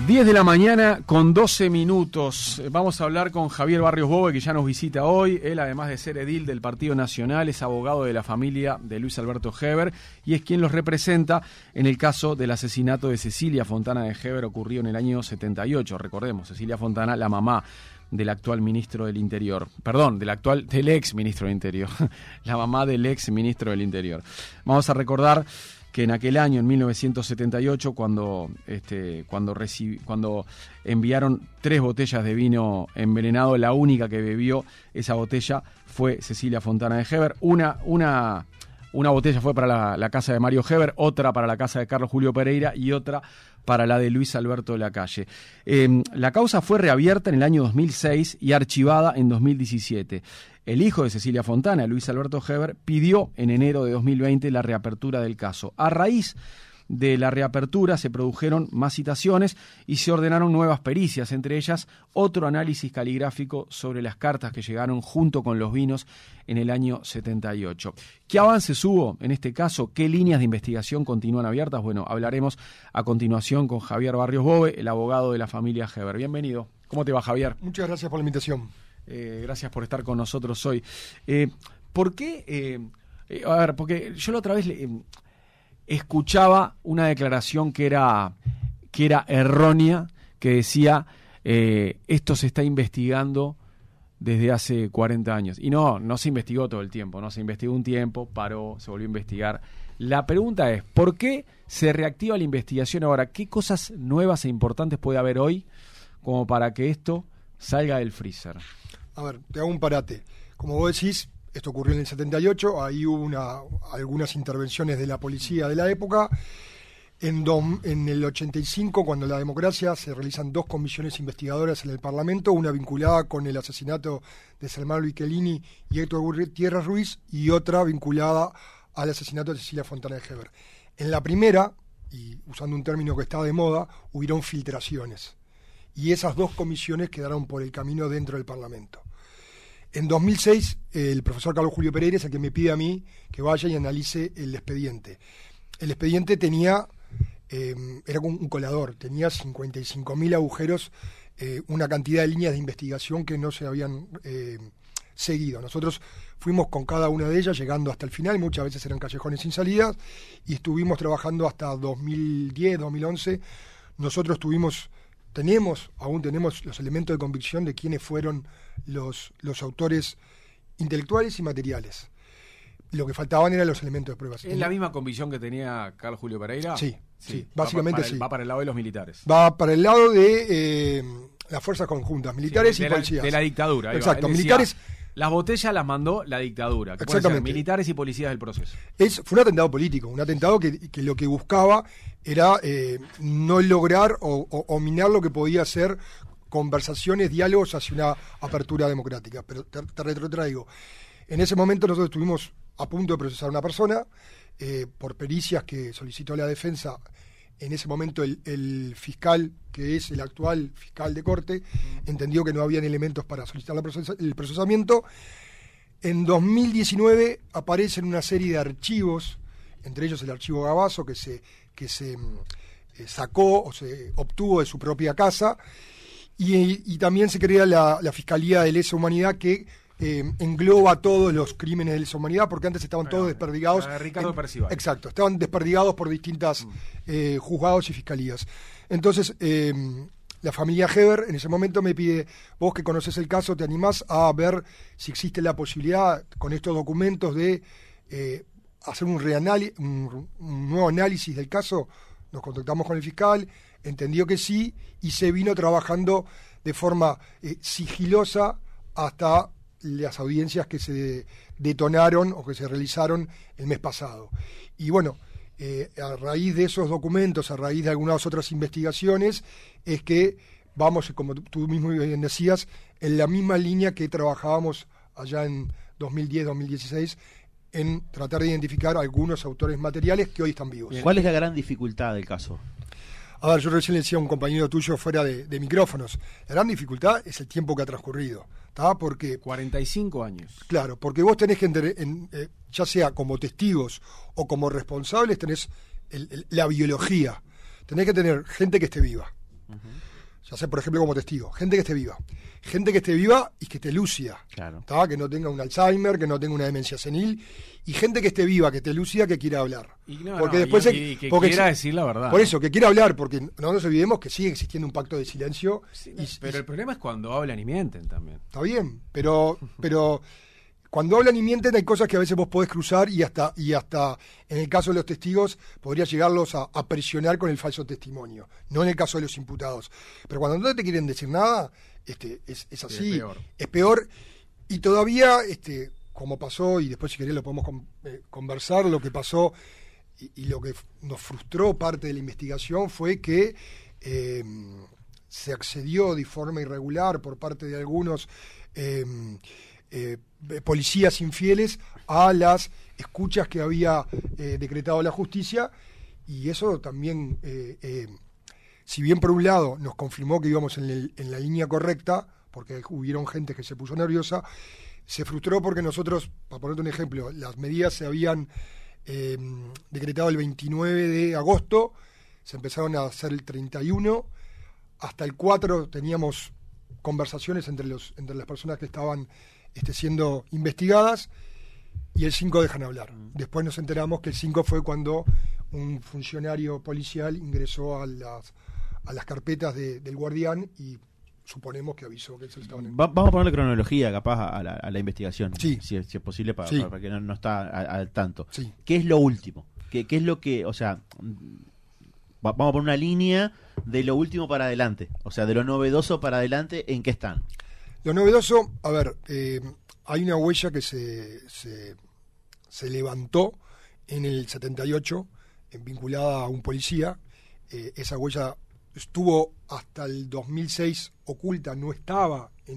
10 de la mañana con 12 minutos. Vamos a hablar con Javier Barrios Bowe, que ya nos visita hoy. Él, además de ser edil del Partido Nacional, es abogado de la familia de Luis Alberto Heber y es quien los representa en el caso del asesinato de Cecilia Fontana de Heber, ocurrido en el año 78. Recordemos, Cecilia Fontana, la mamá del actual ministro del Interior. Perdón, del ex ministro del Interior. La mamá del ex ministro del Interior. Vamos a recordar que en aquel año, en 1978, cuando enviaron 3 botellas de vino envenenado, la única que bebió esa botella fue Cecilia Fontana de Heber. Una botella fue para la casa de Mario Heber, otra para la casa de Carlos Julio Pereira y otra para la de Luis Alberto Lacalle. La causa fue reabierta en el año 2006 y archivada en 2017. El hijo de Cecilia Fontana, Luis Alberto Heber, pidió en enero de 2020 la reapertura del caso. A raíz de la reapertura se produjeron más citaciones y se ordenaron nuevas pericias, entre ellas otro análisis caligráfico sobre las cartas que llegaron junto con los vinos en el año 78. ¿Qué avances hubo en este caso? ¿Qué líneas de investigación continúan abiertas? Bueno, hablaremos a continuación con Javier Barrios Bowe, el abogado de la familia Heber. Bienvenido. ¿Cómo te va, Javier? Muchas gracias por la invitación. Gracias por estar con nosotros hoy. ¿Por qué? Porque yo la otra vez escuchaba una declaración que era errónea, que decía esto se está investigando desde hace 40 años. Y no se investigó todo el tiempo, no se investigó un tiempo, paró, se volvió a investigar. La pregunta es, ¿por qué se reactiva la investigación ahora? ¿Qué cosas nuevas e importantes puede haber hoy como para que esto salga del freezer? A ver, te hago un parate. Como vos decís, esto ocurrió en el 78, ahí hubo algunas intervenciones de la policía de la época. En el 85, cuando la democracia, se realizan 2 comisiones investigadoras en el Parlamento, una vinculada con el asesinato de Salmán Michelini y Héctor Gutiérrez Ruiz, y otra vinculada al asesinato de Cecilia Fontana de Heber. En la primera, y usando un término que está de moda, hubieron filtraciones. Y esas 2 comisiones quedaron por el camino dentro del Parlamento. En 2006, el profesor Carlos Julio Pereira es el que me pide a mí que vaya y analice el expediente. El expediente era un colador, tenía 55.000 agujeros, una cantidad de líneas de investigación que no se habían seguido. Nosotros fuimos con cada una de ellas, llegando hasta el final, muchas veces eran callejones sin salida, y estuvimos trabajando hasta 2010, 2011. Nosotros aún tenemos los elementos de convicción de quiénes fueron los autores intelectuales y materiales. Lo que faltaban eran los elementos de pruebas. ¿Es la misma convicción que tenía Carlos Julio Pereira? Sí, básicamente sí. Va para el lado de los militares. Va para el lado de las fueras conjuntas, militares y policías. De la dictadura. Exacto, decía, militares. Las botellas las mandó la dictadura, que Exactamente. Pueden ser militares y policías del proceso. Fue un atentado político, un atentado que lo que buscaba era no lograr o minar lo que podía ser conversaciones, diálogos hacia una apertura democrática. Pero te retrotraigo. En ese momento nosotros estuvimos a punto de procesar a una persona por pericias que solicitó la defensa. En ese momento el fiscal, que es el actual fiscal de corte, entendió que no habían elementos para solicitar el procesamiento. En 2019 aparecen una serie de archivos, entre ellos el archivo Gabazo, que se sacó o se obtuvo de su propia casa, y también se crea la Fiscalía de Lesa Humanidad, que engloba todos los crímenes de lesa humanidad, porque antes estaban todos desperdigados. Ricardo Percival. Exacto, estaban desperdigados por distintas juzgados y fiscalías. Entonces, la familia Heber en ese momento me pide, vos que conocés el caso, ¿te animás a ver si existe la posibilidad con estos documentos de hacer un nuevo análisis del caso? Nos contactamos con el fiscal, entendió que sí, y se vino trabajando de forma sigilosa hasta las audiencias que se detonaron o que se realizaron el mes pasado. Y bueno, a raíz de esos documentos, a raíz de algunas otras investigaciones, es que vamos, como tú mismo bien decías, en la misma línea que trabajábamos allá en 2010-2016, en tratar de identificar algunos autores materiales que hoy están vivos. ¿Cuál es la gran dificultad del caso? A ver, yo recién le decía a un compañero tuyo fuera de micrófonos, la gran dificultad es el tiempo que ha transcurrido, ¿tá? Porque 45 años. Claro, porque vos tenés que, ya sea como testigos o como responsables, tenés la biología, tenés que tener gente que esté viva, Ya sea, por ejemplo, como testigo. Gente que esté viva. Gente que esté viva y que esté lúcida. Claro. ¿Tá? Que no tenga un Alzheimer, que no tenga una demencia senil. Y gente que esté viva, que esté lúcida, que quiera hablar. Y que quiera decir la verdad. Por eso, que quiera hablar, porque no nos olvidemos que sigue existiendo un pacto de silencio. Sí, pero el problema es cuando hablan y mienten también. Está bien, pero cuando hablan y mienten hay cosas que a veces vos podés cruzar y hasta en el caso de los testigos podría llegarlos a presionar con el falso testimonio, no en el caso de los imputados. Pero cuando no te quieren decir nada, es así, Sí, es peor. Y todavía, como pasó, y después si querés lo podemos conversar, lo que pasó y lo que nos frustró parte de la investigación fue que se accedió de forma irregular por parte de algunos policías infieles a las escuchas que había decretado la justicia, y eso también, si bien por un lado nos confirmó que íbamos en la línea correcta, porque hubieron gente que se puso nerviosa, se frustró porque nosotros, para ponerte un ejemplo, las medidas se habían decretado el 29 de agosto, se empezaron a hacer el 31, hasta el 4 teníamos conversaciones entre las personas que estaban siendo investigadas, y el 5 dejan hablar. Después nos enteramos que el 5 fue cuando un funcionario policial ingresó a las carpetas del guardián y suponemos que avisó que se estaban en... Vamos a ponerle cronología capaz a la investigación, Sí. si es posible, para que no está al tanto. Sí. ¿Qué es lo último? ¿Qué es lo que, o sea, vamos a poner una línea de lo último para adelante, o sea, de lo novedoso para adelante, ¿en qué están? Lo novedoso, a ver, hay una huella que se levantó en el 78, vinculada a un policía. Esa huella estuvo hasta el 2006 oculta, no estaba en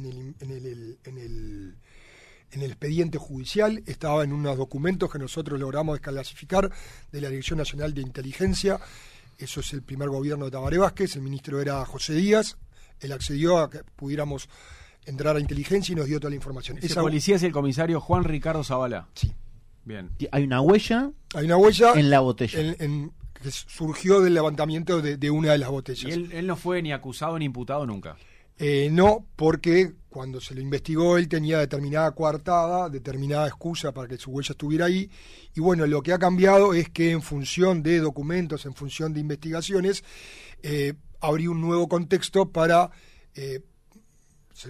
el expediente judicial, estaba en unos documentos que nosotros logramos desclasificar de la Dirección Nacional de Inteligencia. Eso es el primer gobierno de Tabaré Vázquez, el ministro era José Díaz, él accedió a que pudiéramos entrar a inteligencia y nos dio toda la información. Ese policía es el comisario Juan Ricardo Zavala. Sí. Bien. Hay una huella en la botella. Que surgió del levantamiento de una de las botellas. Y él no fue ni acusado ni imputado nunca. No, porque cuando se lo investigó él tenía determinada coartada, determinada excusa para que su huella estuviera ahí. Y bueno, lo que ha cambiado es que en función de documentos, en función de investigaciones, abrió un nuevo contexto para... Se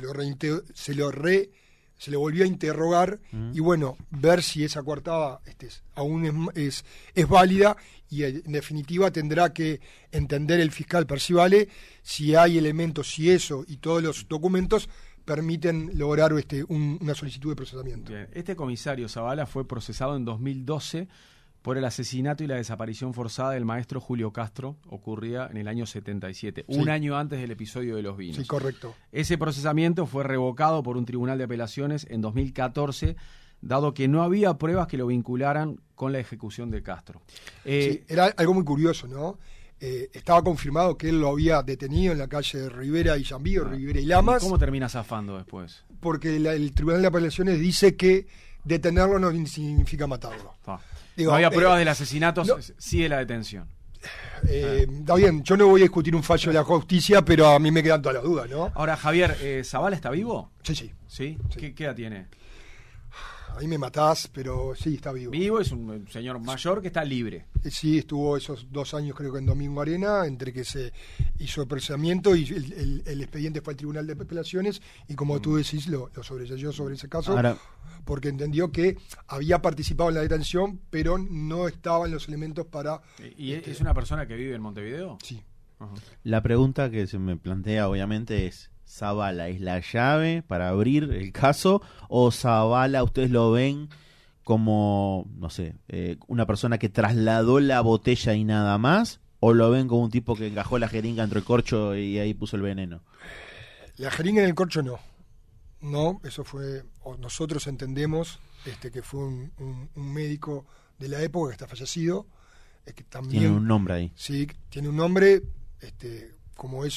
lo volvió a interrogar y bueno, ver si esa coartada aún es válida, y en definitiva tendrá que entender el fiscal Percivale si hay elementos, si eso y todos los documentos permiten lograr una solicitud de procesamiento. Bien. Este comisario Zavala fue procesado en 2012 por el asesinato y la desaparición forzada del maestro Julio Castro, ocurrida en el año 77, Sí. un año antes del episodio de los vinos. Sí, correcto. Ese procesamiento fue revocado por un tribunal de apelaciones en 2014, dado que no había pruebas que lo vincularan con la ejecución de Castro. Sí, era algo muy curioso, ¿no? Estaba confirmado que él lo había detenido en la calle Rivera y Llambío, Rivera y Lamas. ¿Y cómo termina zafando después? Porque el tribunal de apelaciones dice que detenerlo no significa matarlo. Digo, no había pruebas del asesinato, no, sí de la detención. Está bien, yo no voy a discutir un fallo de la justicia, pero a mí me quedan todas las dudas, ¿no? Ahora, Javier, ¿Zavala está vivo? Sí, sí. ¿Sí? Sí. ¿Qué edad tiene? Ahí me matás, pero sí, está vivo. Vivo, es un señor mayor que está libre. Sí, estuvo esos 2 años creo que en Domingo Arena, entre que se hizo el procesamiento y el expediente fue al Tribunal de Apelaciones, y como tú decís, lo sobrelleyó sobre ese caso. Ahora, porque entendió que había participado en la detención, pero no estaban los elementos para... ¿Y es una persona que vive en Montevideo? Sí. Ajá. la pregunta que se me plantea obviamente es: ¿Zavala es la llave para abrir el caso, o Zavala ustedes lo ven como, no sé, una persona que trasladó la botella y nada más, o lo ven como un tipo que encajó la jeringa entre el corcho y ahí puso el veneno? La jeringa en el corcho no, eso fue, o nosotros entendemos que fue un médico de la época que está fallecido, que también Tiene un nombre ahí. sí, tiene un nombre, como eso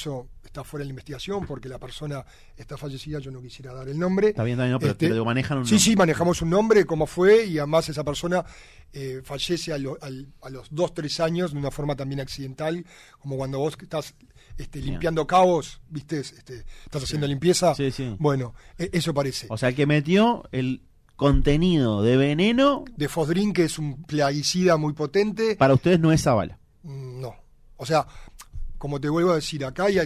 está fuera de la investigación porque la persona está fallecida, yo no quisiera dar el nombre. Está bien, no, pero lo manejan un Sí, nombre. sí, manejamos un nombre, cómo fue, y además esa persona fallece a los 2-3 años de una forma también accidental, como cuando vos estás limpiando cabos, ¿viste? Estás haciendo limpieza. Sí, sí. Bueno, eso parece. O sea, el que metió el contenido de veneno De Fosdrin, que es un plaguicida muy potente. para ustedes no es Zavala. No. O sea, como te vuelvo a decir, acá hay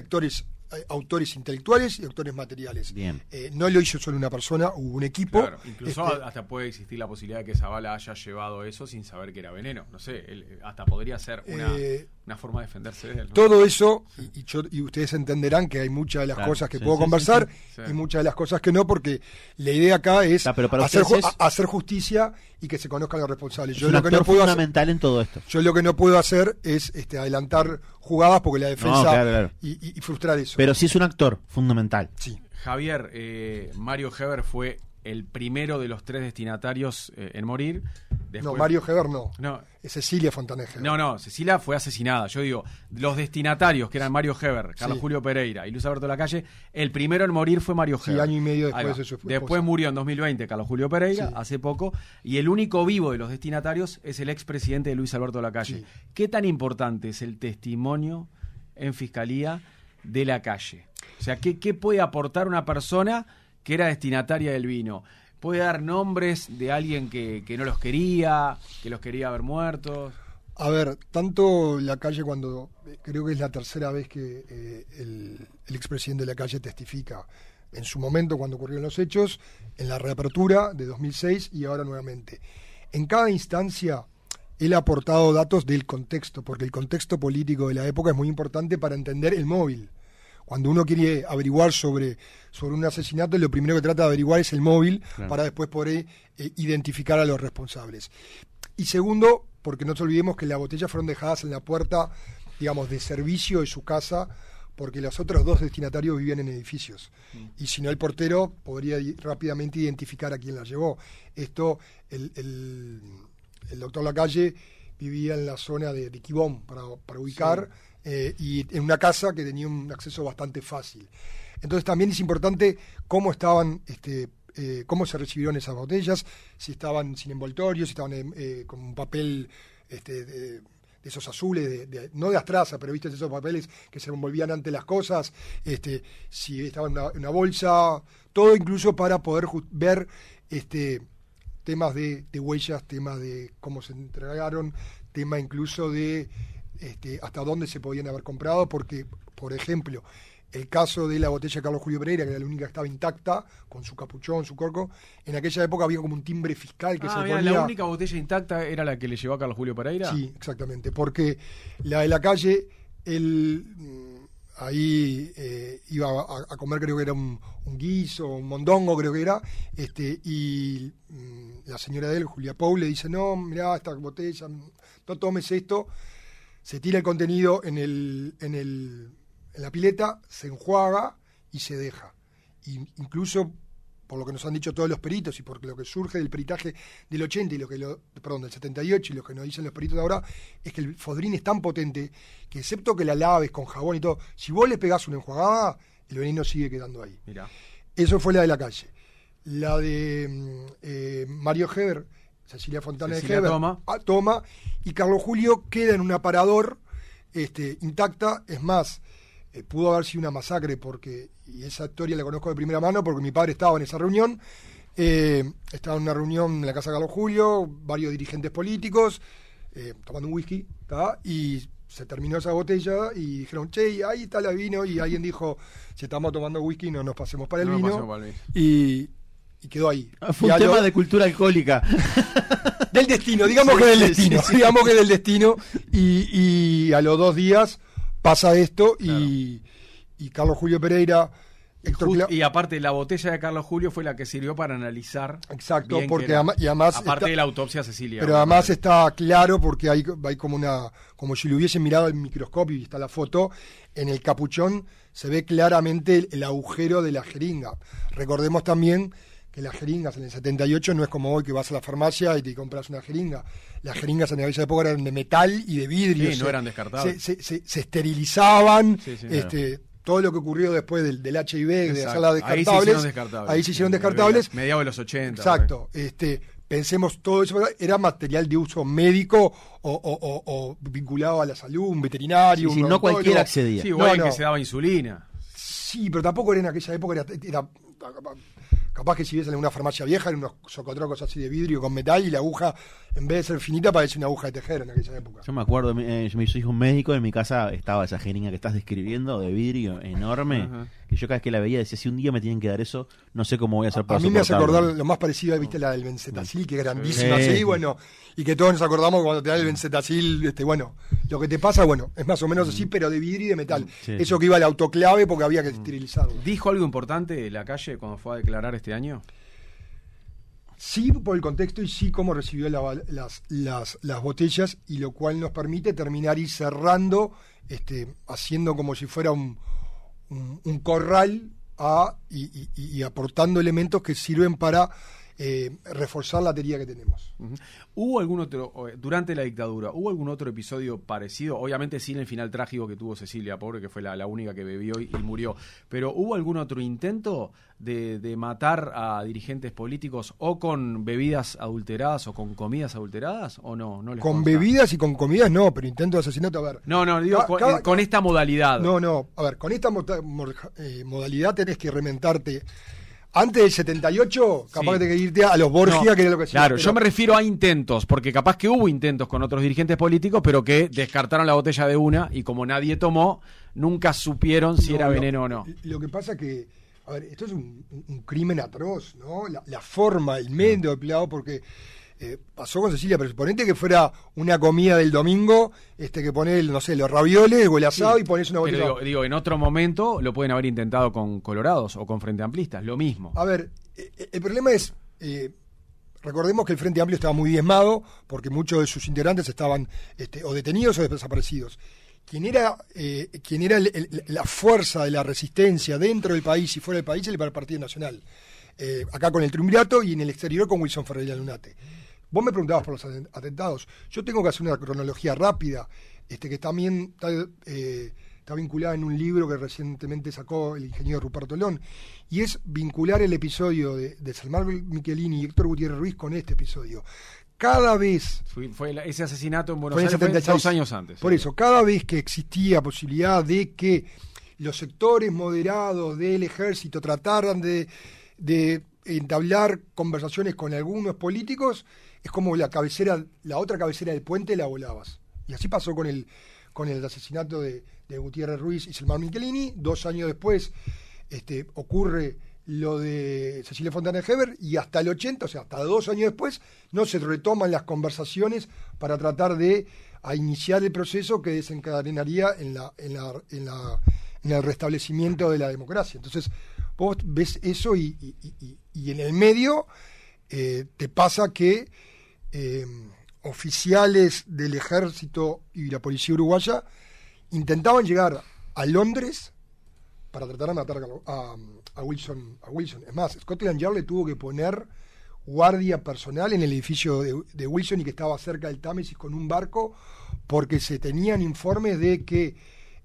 autores intelectuales y autores materiales. Bien. No lo hizo solo una persona, hubo un equipo. Claro, incluso hasta puede existir la posibilidad de que Zavala haya llevado eso sin saber que era veneno. No sé, hasta podría ser una forma de defenderse de él, ¿no? Todo eso, y ustedes entenderán que hay muchas de las Claro, cosas que sí, puedo sí, conversar sí. y muchas de las cosas que no, porque la idea acá es Pero para hacer, ustedes es- hacer justicia y que se conozcan los responsables. Es Yo un lo que actor no puedo hacer, fundamental en todo esto. yo lo que no puedo hacer es adelantar jugadas porque la defensa claro. y frustrar eso. Pero sí es un actor fundamental. Sí. Javier, Mario Heber fue el primero de los 3 destinatarios en morir. Después, No, Mario Heber no. No, Es Cecilia Fontanet Heber. no, Cecilia fue asesinada. Yo digo, los destinatarios, que eran Mario Heber, Carlos Sí. Julio Pereira y Luis Alberto Lacalle, el primero en morir fue Mario Sí, Heber. año y medio Ahí después va. de su esposa. Después murió en 2020 Carlos Julio Pereira, Sí. hace poco, y el único vivo de los destinatarios es el expresidente Luis Alberto Lacalle. Sí. ¿Qué tan importante es el testimonio en fiscalía de Lacalle? O sea, ¿qué puede aportar una persona que era destinataria del vino? ¿Puede dar nombres de alguien que no los quería, que los quería ver muertos? A ver, tanto Lacalle cuando, creo que es la tercera vez que el expresidente de Lacalle testifica, en su momento cuando ocurrieron los hechos, en la reapertura de 2006 y ahora nuevamente. En cada instancia, él ha aportado datos del contexto, porque el contexto político de la época es muy importante para entender el móvil. Cuando uno quiere averiguar sobre un asesinato, lo primero que trata de averiguar es el móvil, Claro. para después poder identificar a los responsables. Y segundo, porque no nos olvidemos que las botellas fueron dejadas en la puerta, digamos, de servicio de su casa, porque los otros 2 destinatarios vivían en edificios. Y si no, el portero podría rápidamente identificar a quién las llevó. Esto, el doctor Lacalle vivía en la zona de Quibón, para ubicar, y en una casa que tenía un acceso bastante fácil. Entonces también es importante cómo estaban, cómo se recibieron esas botellas, si estaban sin envoltorio, si estaban con un papel de esos azules, no de astraza, pero viste esos papeles que se envolvían ante las cosas, si estaban en una bolsa, todo incluso para poder ver temas de huellas, temas de cómo se entregaron, tema incluso de hasta dónde se podían haber comprado, porque, por ejemplo, el caso de la botella de Carlos Julio Pereira, que era la única que estaba intacta, con su capuchón, su corco, en aquella época había como un timbre fiscal que se Mira, ponía... la única botella intacta era la que le llevó a Carlos Julio Pereira. Sí, exactamente, porque la de Lacalle, él ahí iba a comer, creo que era un guiso, un mondongo creo que era, y la señora de él, Julia Pou, le dice, no, mirá, esta botella, no tomes esto, se tira el contenido en la pileta, se enjuaga y se deja. Incluso, por lo que nos han dicho todos los peritos y por lo que surge del peritaje del 80 y del 78 y lo que nos dicen los peritos de ahora, es que el Fosdrin es tan potente que, excepto que la laves con jabón y todo, si vos le pegás una enjuagada, el veneno sigue quedando ahí. Mirá. Eso fue la de Lacalle. La de Mario Heber, Cecilia Fontanet Cecilia Heber, toma, y Carlos Julio queda en un aparador intacta. Es más, pudo haber sido una masacre, y esa historia la conozco de primera mano porque mi padre estaba en esa reunión. Estaba en una reunión en la casa de Carlos Julio, varios dirigentes políticos, tomando un whisky, ¿tá? Y se terminó esa botella y dijeron, che, ahí está el vino, y alguien dijo, si estamos tomando whisky no nos pasemos para el No nos vino, pasemos para el vino. y quedó ahí. Fue Y un a tema lo- de cultura alcohólica. del destino, digamos Sí, que del sí, destino, sí, sí. digamos que del destino, y a los 2 días pasa esto, y Carlos Julio Pereira, Héctor Y aparte, la botella de Carlos Julio fue la que sirvió para analizar. Exacto, bien porque que era. además Aparte está- de la autopsia a Cecilia. pero además está claro porque hay como si lo hubiesen mirado al microscopio, y está la foto, en el capuchón se ve claramente el agujero de la jeringa. Recordemos también que las jeringas en el 78 no es como hoy que vas a la farmacia y te compras una jeringa. Las jeringas en aquella época eran de metal y de vidrio. Sí, no eran descartables. Se esterilizaban, Sí, sí, todo lo que ocurrió después del HIV, de Exacto. hacerlas descartables. Ahí se hicieron descartables. Mediados de los 80. Exacto. Pensemos, todo eso era material de uso médico o vinculado a la salud, un veterinario. Sí, no cualquiera accedía. Sí, igual que se daba insulina. Sí, pero tampoco era en aquella época, era capaz que si ves en una farmacia vieja, eran unos socotrocos así de vidrio con metal y la aguja, en vez de ser finita, parece una aguja de tejer en aquella época. Yo me acuerdo, yo me hice un médico, en mi casa estaba esa jeringa que estás describiendo, de vidrio enorme, Ajá. que yo cada vez que la veía decía, si un día me tienen que dar eso, no sé cómo voy a hacer para A mí me hace soportarlo. acordar lo más parecido, viste, la del Benzetacil, que es grandísima, Sí. así, bueno, y que todos nos acordamos cuando te dan el Benzetacil, bueno, lo que te pasa, bueno, es más o menos así, pero de vidrio y de metal. Sí. Eso que iba al autoclave porque había que esterilizarlo. ¿Dijo algo importante la calle cuando fue a declarar este año? Sí, por el contexto y sí cómo recibió las botellas, y lo cual nos permite terminar y cerrando, haciendo como si fuera un corral y aportando elementos que sirven para reforzar la teoría que tenemos. Uh-huh. ¿Hubo algún otro, durante la dictadura, hubo algún otro episodio parecido? Obviamente sin el final trágico que tuvo Cecilia, pobre, que fue la única que bebió y murió. Pero ¿hubo algún otro intento de matar a dirigentes políticos o con bebidas adulteradas o con comidas adulteradas? ¿O no? ¿No les Con consta? bebidas y con comidas no, pero intento de asesinato, a ver. No, digo con esta modalidad. No, a ver, con esta modalidad tenés que rementarte. Antes del 78, capaz Sí. que tenés que irte a los Borgia, No, que era lo que hacía. claro, pero yo me refiero a intentos, porque capaz que hubo intentos con otros dirigentes políticos, pero que descartaron la botella de una y como nadie tomó, nunca supieron si era veneno o no. Lo que pasa que, a ver, esto es un crimen atroz, ¿no? La forma, el medio empleado, porque pasó con Cecilia, pero suponete que fuera una comida del domingo, que ponés, no sé, los ravioles o el asado y ponés una botella. Pero digo, en otro momento lo pueden haber intentado con Colorados o con Frente Amplistas, lo mismo. A ver, el problema es, recordemos que el Frente Amplio estaba muy diezmado porque muchos de sus integrantes estaban o detenidos o desaparecidos. Quien era la fuerza de la resistencia dentro del país y fuera del país era el Partido Nacional. Acá con el Triunvirato y en el exterior con Wilson Ferreira Lunate. Vos me preguntabas por los atentados. Yo tengo que hacer una cronología rápida, que también está vinculada en un libro que recientemente sacó el ingeniero Ruperto León, y es vincular el episodio de Salmán Michelini y Héctor Gutiérrez Ruiz con este episodio. Cada vez... Fue ese asesinato en Buenos fue en Aires fue 76. 2 años antes. Por eso, cada vez que existía posibilidad de que los sectores moderados del ejército trataran de entablar conversaciones con algunos políticos, es como la otra cabecera del puente la volabas. Y así pasó con el asesinato de Gutiérrez Ruiz y Salmán Michelini. 2 años después ocurre lo de Cecilia Fontana de Heber, y hasta el 80, o sea, hasta 2 años después, no se retoman las conversaciones para tratar de iniciar el proceso que desencadenaría en el restablecimiento de la democracia. Entonces, vos ves eso y en el medio te pasa que oficiales del ejército y la policía uruguaya intentaban llegar a Londres para tratar de matar a Wilson. Es más, Scotland Yard le tuvo que poner guardia personal en el edificio de Wilson, y que estaba cerca del Támesis, con un barco, porque se tenían informes de que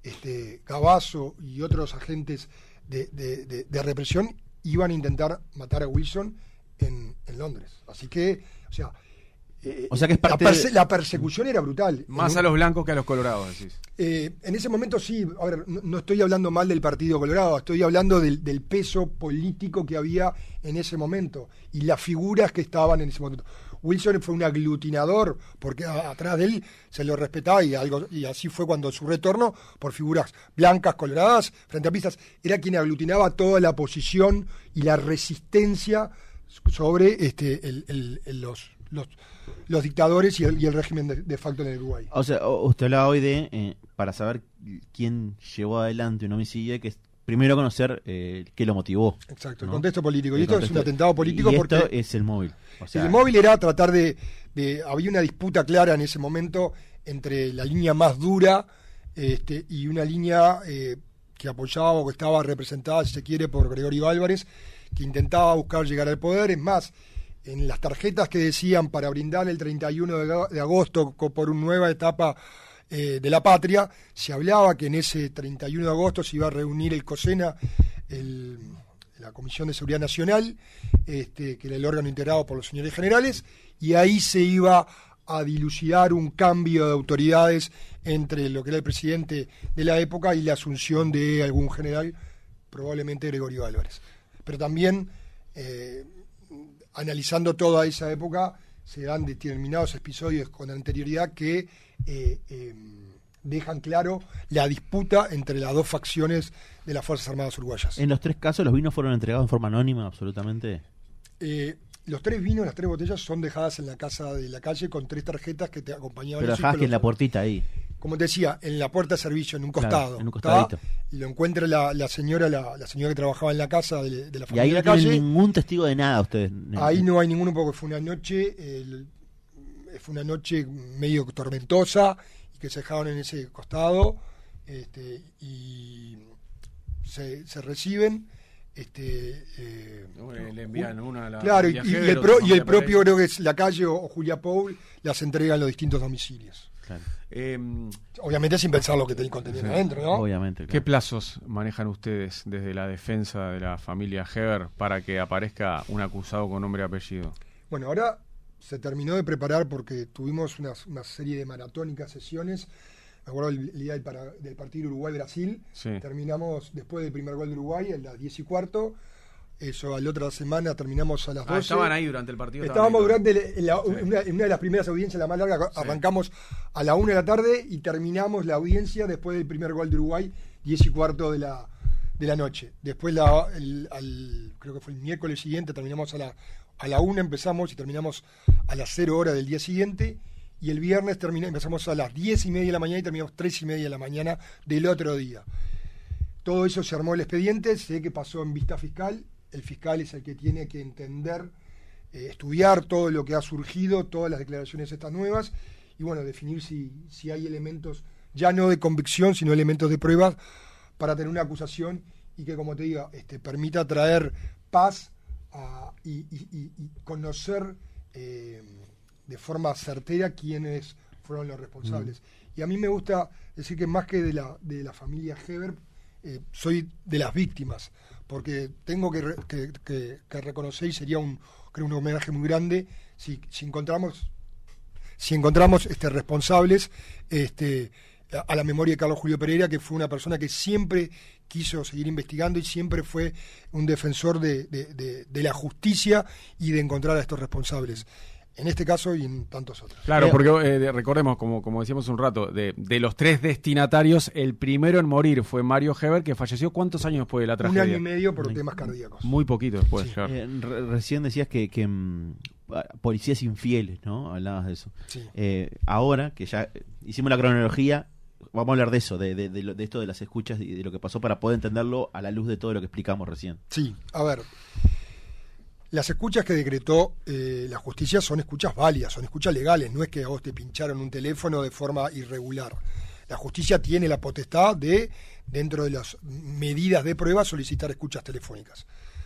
Cavazo y otros agentes de represión iban a intentar matar a Wilson en Londres. Así que, o sea que es parte la persecución era brutal. Más a los blancos que a los colorados, decís. En ese momento sí, a ver, no estoy hablando mal del Partido Colorado, estoy hablando del peso político que había en ese momento y las figuras que estaban en ese momento. Wilson fue un aglutinador, porque atrás de él se lo respetaba, y así fue cuando su retorno, por figuras blancas, coloradas, frente a pistas, era quien aglutinaba toda la posición y la resistencia sobre los dictadores y el régimen de facto en el Uruguay. O sea, usted hablaba hoy de, para saber quién llevó adelante un homicidio, que es primero conocer qué lo motivó. Exacto, ¿no? el contexto político. El Y esto es un atentado político, y porque esto es el móvil. O sea, el móvil era tratar había una disputa clara en ese momento entre la línea más dura y una línea que apoyaba o que estaba representada, si se quiere, por Gregorio Álvarez, que intentaba buscar llegar al poder. Es más, en las tarjetas que decían para brindar el 31 de agosto por una nueva etapa de la Patria, se hablaba que en ese 31 de agosto se iba a reunir el COSENA, la Comisión de Seguridad Nacional, que era el órgano integrado por los señores generales, y ahí se iba a dilucidar un cambio de autoridades entre lo que era el presidente de la época y la asunción de algún general, probablemente Gregorio Álvarez. Pero también, analizando toda esa época, se dan determinados episodios con anterioridad que dejan claro la disputa entre las dos facciones de las Fuerzas Armadas uruguayas. En los 3 casos los vinos fueron entregados en forma anónima, absolutamente. Los 3 vinos, las 3 botellas son dejadas en la casa de la calle con 3 tarjetas que te acompañaban. Pero dejadas que en la puertita ahí. Como te decía, en la puerta de servicio, en un costado. Claro, en un costadito. Y lo encuentra la señora que trabajaba en la casa de la familia. Y ahí no de la calle. tienen ningún testigo de nada ustedes. Ahí no hay ninguno porque fue una noche medio tormentosa y que se dejaron en ese costado y se reciben. Le envían una a la claro, y viajero, el propio, creo que es la calle o Julia Paul, las entrega en los distintos domicilios. Claro. Obviamente sin pensar lo que tiene contenido adentro, ¿no? Obviamente. Claro. ¿Qué plazos manejan ustedes desde la defensa de la familia Heber para que aparezca un acusado con nombre y apellido? Bueno, ahora se terminó de preparar porque tuvimos una serie de maratónicas sesiones. Me acuerdo el día del partido Uruguay-Brasil. Sí. Terminamos después del primer gol de Uruguay, a las 10:15. Eso, a la otra semana terminamos a las 12. Estaban ahí durante el partido. Estábamos durante una de las primeras audiencias, la más larga, arrancamos a la 1 de la tarde y terminamos la audiencia después del primer gol de Uruguay, 10:15 de la noche. Después, creo que fue el miércoles siguiente, terminamos a la 1, empezamos y terminamos a las 0 horas del día siguiente. Y el viernes empezamos a las 10:30 de la mañana y terminamos 3:30 de la mañana del otro día. Todo eso se armó el expediente, sé que pasó en vista fiscal. El fiscal es el que tiene que entender, estudiar todo lo que ha surgido, todas las declaraciones estas nuevas, y bueno, definir si hay elementos, ya no de convicción, sino elementos de prueba, para tener una acusación y que, como te digo, permita traer paz y conocer de forma certera quiénes fueron los responsables. Y a mí me gusta decir que más que de la familia Heber, soy de las víctimas, porque tengo que reconocer, y sería un homenaje muy grande si encontramos responsables a la memoria de Carlos Julio Pereira, que fue una persona que siempre quiso seguir investigando y siempre fue un defensor de la justicia y de encontrar a estos responsables. En este caso y en tantos otros. Claro, porque recordemos, como decíamos un rato, de los 3 destinatarios, el primero en morir fue Mario Heber, que falleció ¿cuántos años después de la tragedia? 1 año y medio por temas cardíacos. Muy poquito después. Sí. Recién decías que policías infieles, ¿no? Hablabas de eso. Sí. Ahora que ya hicimos la cronología, vamos a hablar de eso, de esto de las escuchas y de lo que pasó para poder entenderlo a la luz de todo lo que explicamos recién. Sí, a ver. Las escuchas que decretó la justicia son escuchas válidas, son escuchas legales, no es que a vos te pincharon un teléfono de forma irregular. La justicia tiene la potestad de, dentro de las medidas de prueba, solicitar escuchas telefónicas.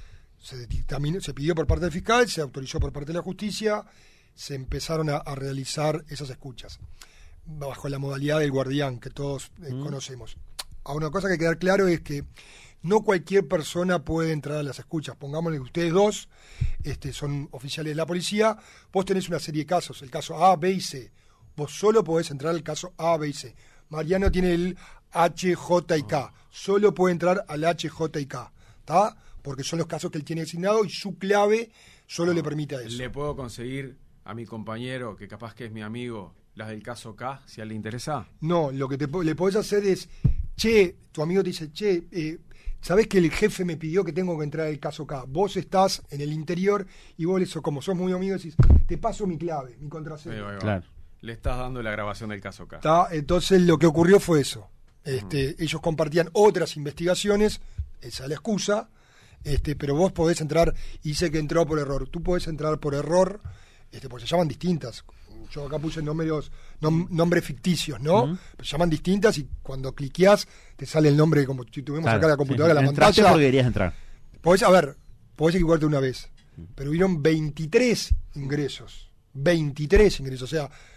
Se pidió por parte del fiscal, se autorizó por parte de la justicia, se empezaron a realizar esas escuchas, bajo la modalidad del guardián que todos conocemos. Ahora, una cosa que hay que quedar claro es que no cualquier persona puede entrar a las escuchas. Pongámosle que ustedes dos son oficiales de la policía, vos tenés una serie de casos, el caso A, B y C. Vos solo podés entrar al caso A, B y C. Mariano tiene el H, J y K. Solo puede entrar al H, J y K. ¿Está? Porque son los casos que él tiene asignado y su clave solo le permite a eso. ¿Le puedo conseguir a mi compañero, que capaz que es mi amigo, las del caso K, si a él le interesa? No, lo que le podés hacer es, tu amigo te dice, ¿sabés que el jefe me pidió que tengo que entrar al caso K? Vos estás en el interior y vos, como sos muy amigo, decís, te paso mi clave, mi contraseña. Claro. Le estás dando la grabación del caso K. Entonces lo que ocurrió fue eso. Ellos compartían otras investigaciones, esa es la excusa, pero vos podés entrar, y dice que entró por error. Tú podés entrar por error, porque se llaman distintas. Yo acá puse nombres ficticios, ¿no? Pero se llaman distintas y cuando cliqueás te sale el nombre, como si tuviéramos acá la computadora, la Entraste pantalla. porque querías entrar. Podés equivocarte una vez, pero hubieron 23 ingresos. 23 ingresos, o sea,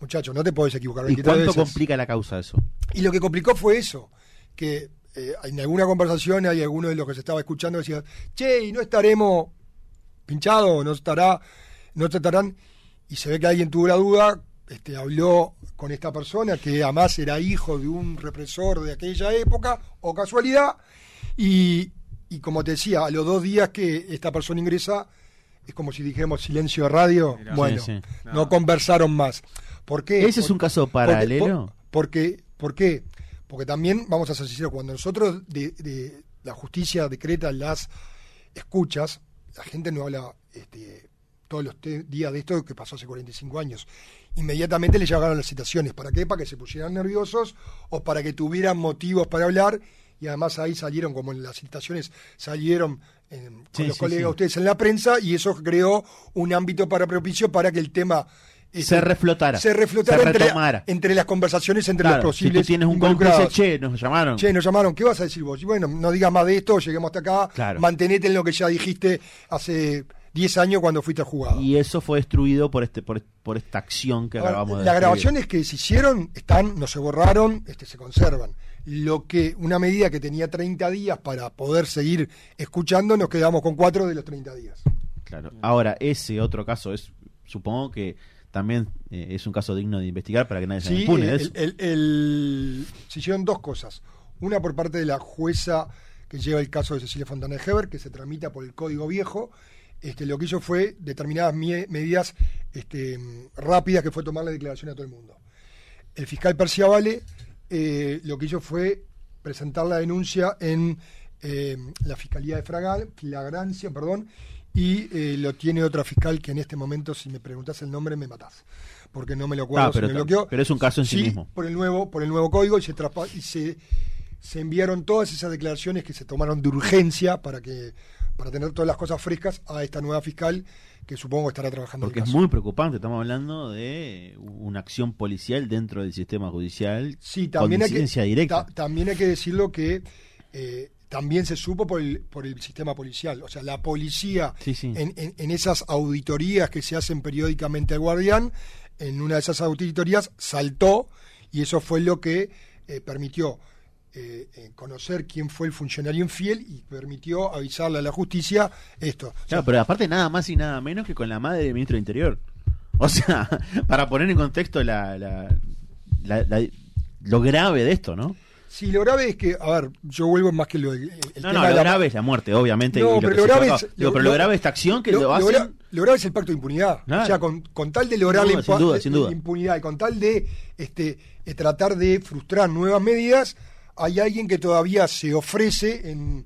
muchacho, no te podés equivocar ¿Y 23 cuánto veces. complica la causa eso? Y lo que complicó fue eso, que en alguna conversación hay alguno de los que se estaba escuchando decía, che, ¿y no estaremos pinchados? ¿No estarán? Y se ve que alguien tuvo la duda, habló con esta persona, que además era hijo de un represor de aquella época, o casualidad, y como te decía, a los 2 días que esta persona ingresa, es como si dijéramos silencio de radio. Mirá. Bueno, Sí, sí. no conversaron más. ¿Por qué? ¿Ese es un caso paralelo? ¿Por qué? Porque también, vamos a ser sinceros, cuando nosotros de la justicia decreta las escuchas, la gente no habla todos los días de esto que pasó hace 45 años. Inmediatamente le llegaron las citaciones. ¿Para qué? Para que se pusieran nerviosos o para que tuvieran motivos para hablar. Y además ahí salieron, como en las citaciones salieron con los colegas de ustedes en la prensa, y eso creó un ámbito propicio para que el tema Se reflotara. se retomara. entre las conversaciones entre Claro, los si posibles tú tienes un involucrados. cómplice, nos llamaron. Che, nos llamaron, ¿qué vas a decir vos? Y bueno, no digas más de esto, lleguemos hasta acá, Claro. mantenete en lo que ya dijiste hace 10 años cuando fuiste a jugar. Y eso fue destruido por esta acción que acabamos de Las describir. grabaciones que se hicieron no se borraron, se conservan. Lo que una medida que tenía 30 días para poder seguir escuchando, nos quedamos con 4 de los 30 días. Claro. Ahora, ese otro caso supongo que también es un caso digno de investigar para que nadie se Sí, impune de eso. se hicieron 2 cosas. Una por parte de la jueza que lleva el caso de Cecilia Fontana de Heber, que se tramita por el Código Viejo. Lo que hizo fue determinadas medidas rápidas, que fue tomar la declaración a todo el mundo. El fiscal Perciavale lo que hizo fue presentar la denuncia en la Fiscalía de Flagrancia, y lo tiene otra fiscal que en este momento, si me preguntás el nombre, me matás, porque no me lo acuerdo, pero, se me bloqueó. pero es un caso en sí mismo. Por el nuevo código, y se enviaron todas esas declaraciones que se tomaron de urgencia para tener todas las cosas frescas a esta nueva fiscal, que supongo estará trabajando Porque en el es caso. muy preocupante, estamos hablando de una acción policial dentro del sistema judicial, Sí, con también incidencia directa. también hay que decirlo que también se supo por el sistema policial. O sea, la policía, Sí, sí. en esas auditorías que se hacen periódicamente al Guardián, en una de esas auditorías saltó, y eso fue lo que permitió conocer quién fue el funcionario infiel, y permitió avisarle a la justicia esto. Claro, pero aparte nada más y nada menos que con la madre del ministro del Interior. O sea, para poner en contexto lo grave de esto, ¿no? Sí, lo grave es que, a ver, yo vuelvo más que el No, tema de lo grave es la muerte, obviamente. No, y lo pero que lo se grave tocó. es- Digo, pero lo grave es esta acción que lo hacen. Lo grave es el pacto de impunidad. Claro. O sea, con tal de lograr Sin duda, sin duda. la impunidad, y con tal de tratar de frustrar nuevas medidas, hay alguien que todavía se ofrece en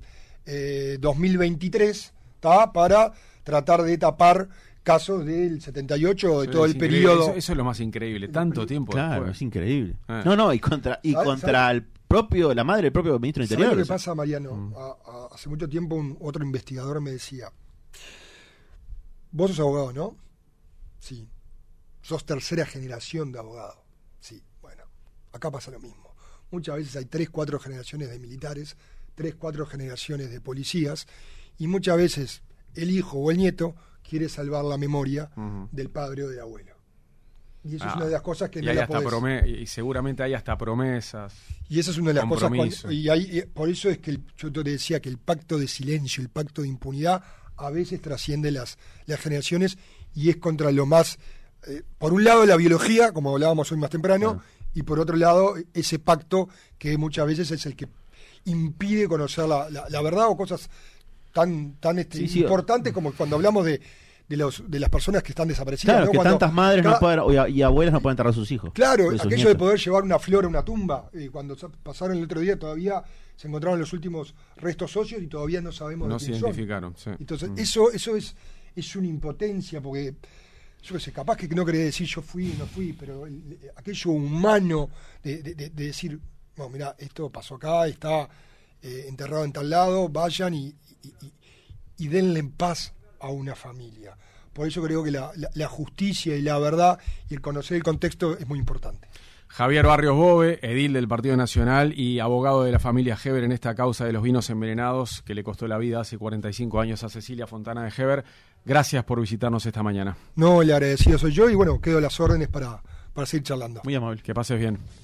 2023, para tratar de tapar casos del 78 o de todo Es el increíble. periodo. Eso es lo más increíble, tanto tiempo Claro, después. es increíble. Ah. No, y contra la madre del propio ministro del ¿Sabés Interior. lo que pasa, Mariano? Hace mucho tiempo otro investigador me decía, vos sos abogado, ¿no? Sí. Sos tercera generación de abogado. Sí, bueno, acá pasa lo mismo. Muchas veces hay 3, 4 generaciones de militares, 3, 4 generaciones de policías, y muchas veces el hijo o el nieto quiere salvar la memoria del padre o del abuelo. Y eso es una de las cosas que y no hay la hasta podés. y seguramente hay hasta promesas. Y esa es una de las cosas. Compromiso. Por eso es que yo te decía que el pacto de silencio, el pacto de impunidad, a veces trasciende las generaciones, y es contra lo más. Por un lado, la biología, como hablábamos hoy más temprano, y por otro lado, ese pacto que muchas veces es el que impide conocer la verdad, o cosas tan Sí. importantes como cuando hablamos de las personas que están desaparecidas. Claro, ¿no? que Cuando tantas madres cada- no pueden, y abuelas no pueden enterrar a sus hijos. Claro, de sus aquello de nietos. poder llevar una flor a una tumba. Cuando pasaron el otro día, todavía se encontraron los últimos restos óseos y todavía no sabemos No de se quién son. identificaron. Sí. Entonces, eso es una impotencia, porque yo qué sé, capaz que no quería decir yo fui, no fui, pero aquello humano de decir, no, mirá, esto pasó acá, está enterrado en tal lado, vayan y denle en paz a una familia. Por eso creo que la justicia y la verdad y el conocer el contexto es muy importante. Javier Barrios Bove, edil del Partido Nacional y abogado de la familia Heber en esta causa de los vinos envenenados que le costó la vida hace 45 años a Cecilia Fontana de Heber. Gracias por visitarnos esta mañana. No, el agradecido soy yo, y bueno, quedo a las órdenes para para seguir charlando. Muy amable. Que pases bien.